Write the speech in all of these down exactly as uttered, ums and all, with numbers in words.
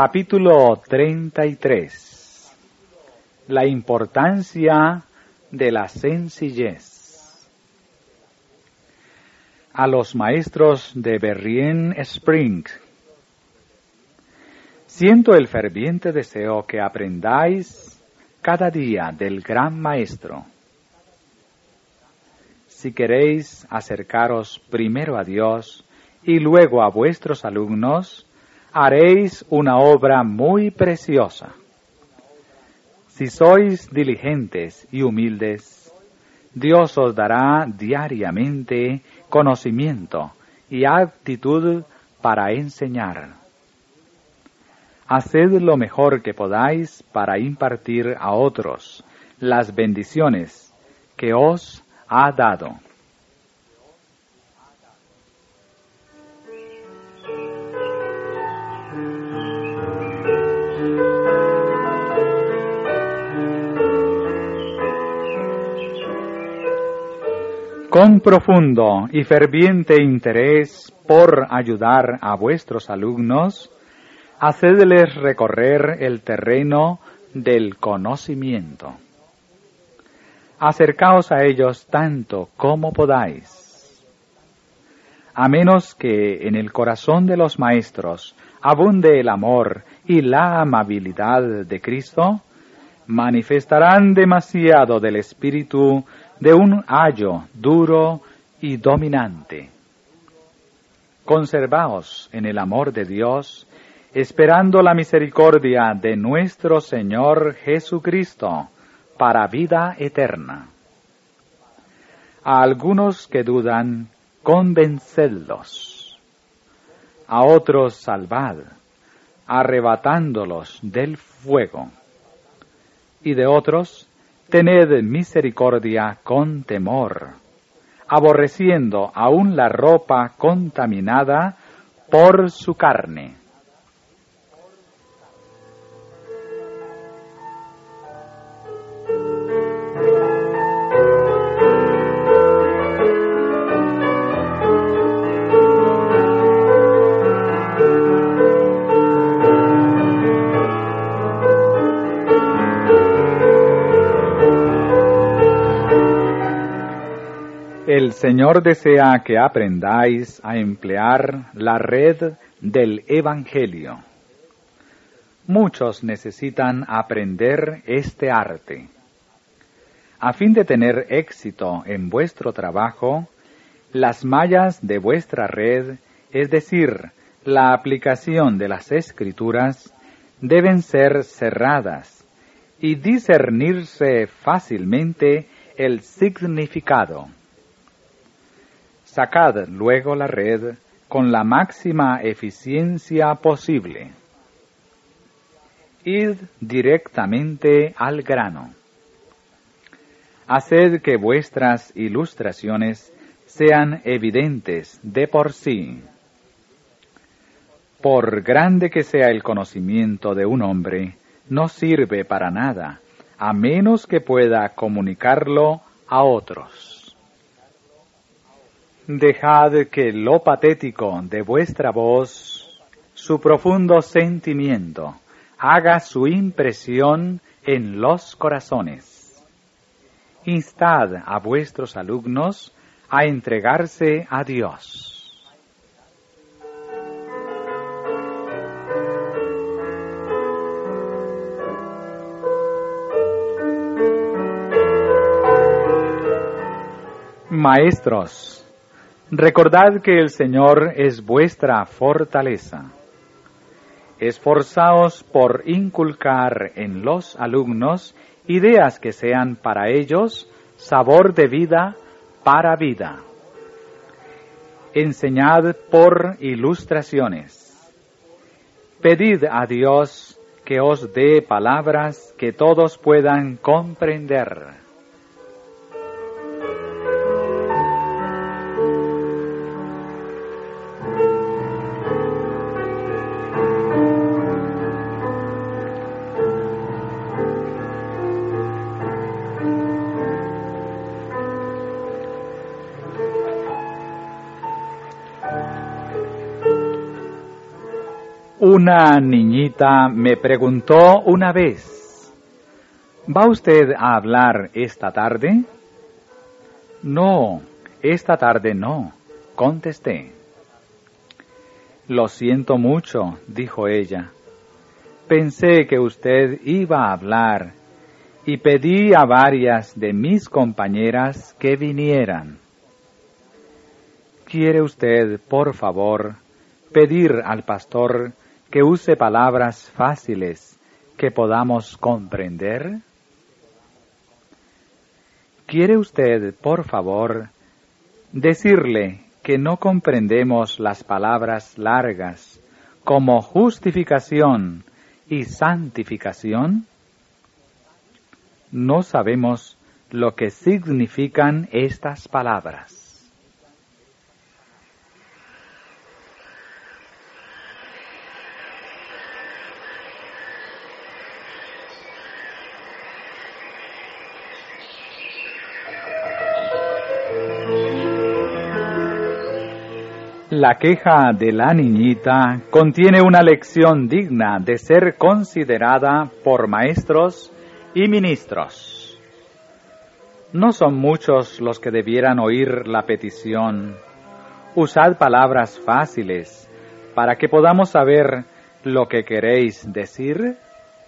Capítulo treinta y tres. La importancia de la sencillez. A los maestros de Berrien Springs. Siento el ferviente deseo que aprendáis cada día del gran maestro. Si queréis acercaros primero a Dios y luego a vuestros alumnos, haréis una obra muy preciosa. Si sois diligentes y humildes, Dios os dará diariamente conocimiento y aptitud para enseñar. Haced lo mejor que podáis para impartir a otros las bendiciones que os ha dado. Con profundo y ferviente interés por ayudar a vuestros alumnos, hacedles recorrer el terreno del conocimiento. Acercaos a ellos tanto como podáis. A menos que en el corazón de los maestros abunde el amor y la amabilidad de Cristo, manifestarán demasiado del espíritu de un ayo duro y dominante. Conservaos en el amor de Dios, esperando la misericordia de nuestro Señor Jesucristo para vida eterna. A algunos que dudan, convencedlos. A otros salvad, arrebatándolos del fuego. Y de otros, tened misericordia con temor, aborreciendo aún la ropa contaminada por su carne. El Señor desea que aprendáis a emplear la red del Evangelio. Muchos necesitan aprender este arte. A fin de tener éxito en vuestro trabajo, las mallas de vuestra red, es decir, la aplicación de las Escrituras, deben ser cerradas y discernirse fácilmente el significado. Sacad luego la red con la máxima eficiencia posible. Id directamente al grano. Haced que vuestras ilustraciones sean evidentes de por sí. Por grande que sea el conocimiento de un hombre, no sirve para nada, a menos que pueda comunicarlo a otros. Dejad que lo patético de vuestra voz, su profundo sentimiento, haga su impresión en los corazones. Instad a vuestros alumnos a entregarse a Dios. Maestros, recordad que el Señor es vuestra fortaleza. Esforzaos por inculcar en los alumnos ideas que sean para ellos sabor de vida para vida. Enseñad por ilustraciones. Pedid a Dios que os dé palabras que todos puedan comprender. Una niñita me preguntó una vez, ¿va usted a hablar esta tarde? No, esta tarde no, contesté. Lo siento mucho, dijo ella. Pensé que usted iba a hablar y pedí a varias de mis compañeras que vinieran. ¿Quiere usted, por favor, pedir al pastor que use palabras fáciles que podamos comprender? ¿Quiere usted, por favor, decirle que no comprendemos las palabras largas como justificación y santificación? No sabemos lo que significan estas palabras. La queja de la niñita contiene una lección digna de ser considerada por maestros y ministros. No son muchos los que debieran oír la petición. Usad palabras fáciles para que podamos saber lo que queréis decir.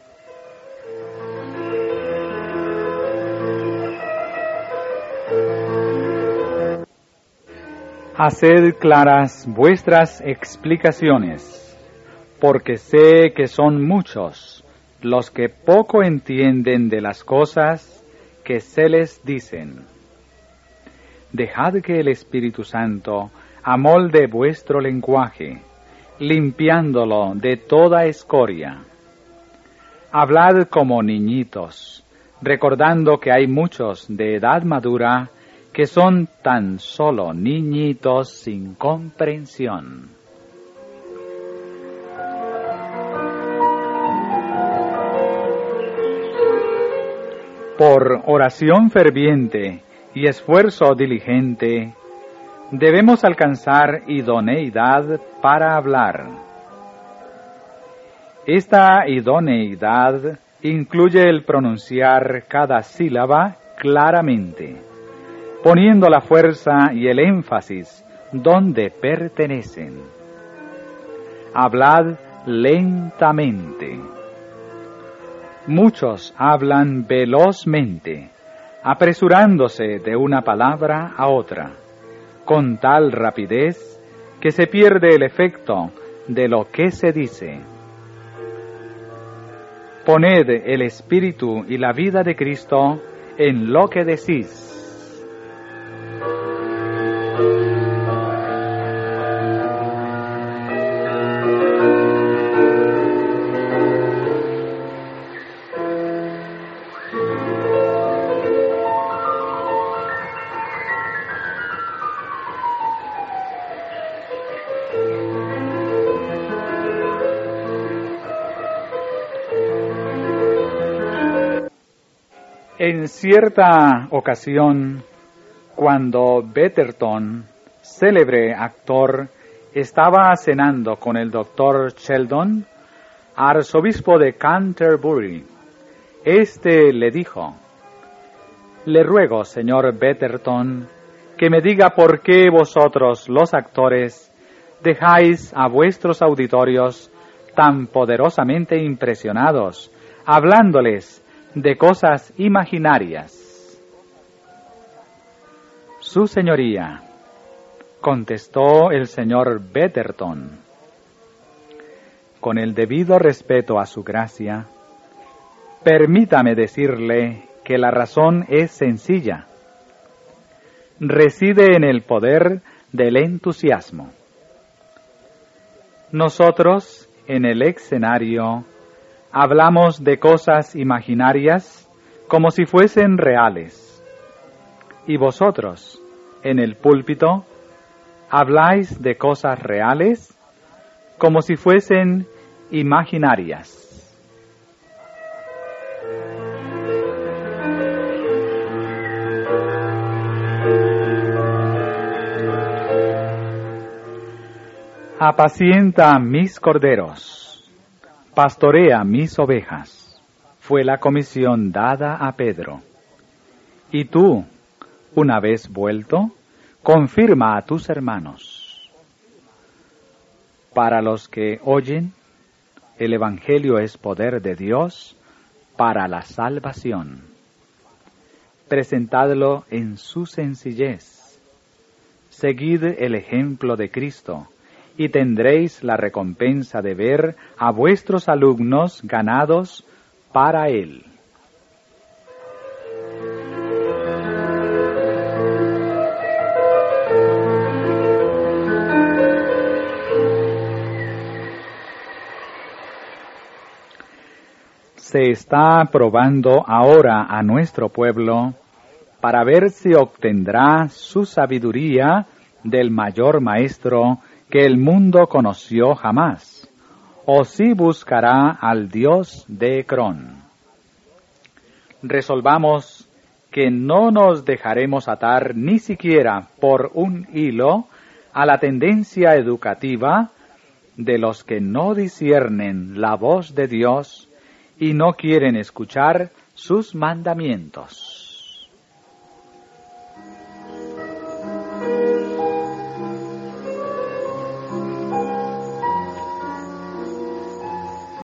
Haced claras vuestras explicaciones, porque sé que son muchos los que poco entienden de las cosas que se les dicen. Dejad que el Espíritu Santo amolde vuestro lenguaje, limpiándolo de toda escoria. Hablad como niñitos, recordando que hay muchos de edad madura que son tan solo niñitos sin comprensión. Por oración ferviente y esfuerzo diligente, debemos alcanzar idoneidad para hablar. Esta idoneidad incluye el pronunciar cada sílaba claramente, poniendo la fuerza y el énfasis donde pertenecen. Hablad lentamente. Muchos hablan velozmente, apresurándose de una palabra a otra, con tal rapidez que se pierde el efecto de lo que se dice. Poned el espíritu y la vida de Cristo en lo que decís. En cierta ocasión, cuando Betterton, célebre actor, estaba cenando con el doctor Sheldon, arzobispo de Canterbury, éste le dijo: «Le ruego, señor Betterton, que me diga por qué vosotros, los actores, dejáis a vuestros auditorios tan poderosamente impresionados, hablándoles de cosas imaginarias». «Su señoría», contestó el señor Betterton, «con el debido respeto a su gracia, permítame decirle que la razón es sencilla. Reside en el poder del entusiasmo. Nosotros, en el escenario, hablamos de cosas imaginarias como si fuesen reales. Y vosotros, en el púlpito, habláis de cosas reales como si fuesen imaginarias». Apacienta mis corderos. pastorea mis ovejas, fue la comisión dada a Pedro. Y tú, una vez vuelto, confirma a tus hermanos. Para los que oyen, el Evangelio es poder de Dios para la salvación. Presentadlo en su sencillez. Seguid el ejemplo de Cristo, y tendréis la recompensa de ver a vuestros alumnos ganados para Él. Se está probando ahora a nuestro pueblo para ver si obtendrá su sabiduría del mayor maestro que el mundo conoció jamás, o si buscará al Dios de Ecrón. Resolvamos que no nos dejaremos atar ni siquiera por un hilo a la tendencia educativa de los que no disciernen la voz de Dios y no quieren escuchar sus mandamientos.